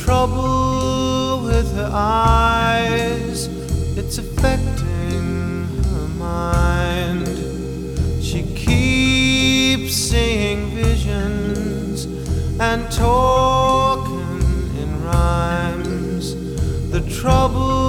trouble with her eyes, it's affecting her mind. She keeps seeing visions and talking in rhymes. The trouble